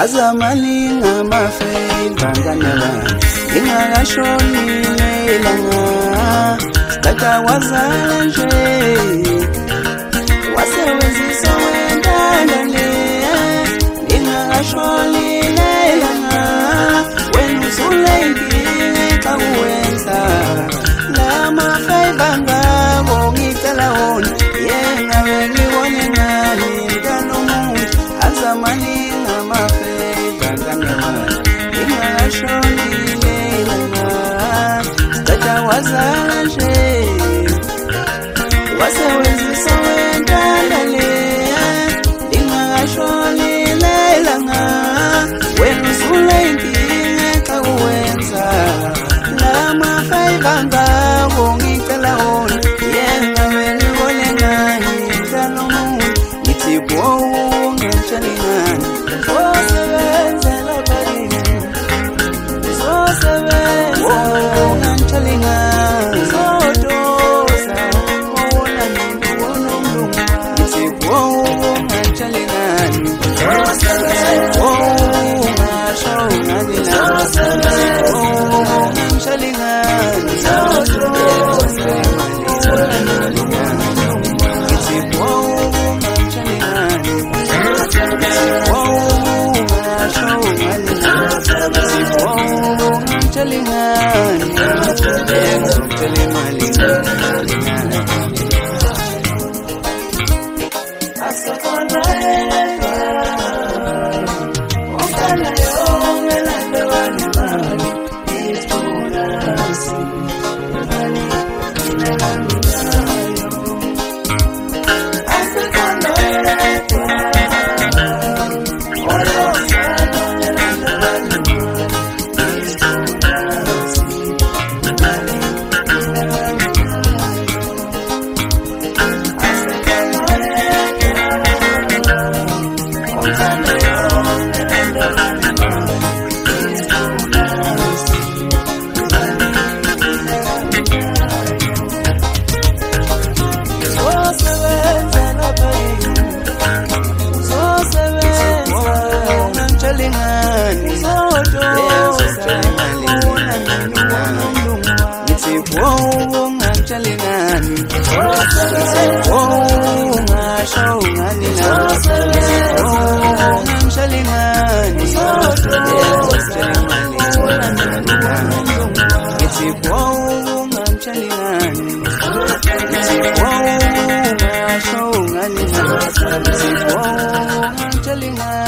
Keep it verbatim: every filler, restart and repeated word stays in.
azamali ngamafei banganaba ingakashoni ilanga staka wazala nje wasewenzisa wendandale ingakashoni ilanga wena usulengi xa uwenza lamafei bangabo ngicela wona yengabe ngibone ngani kanomuntu azamali ngamafei banganaba ingakashoni wazala nje wasewenzisa wendandale ingakashoni ilanga wena usulenkinga xa uwenza lamafei bangabo ngicela wona yengabe ngibone ngani kanomuntu ngithi bowu ngatshani ngani osebenza lapha yini osebenza ngatshani Telling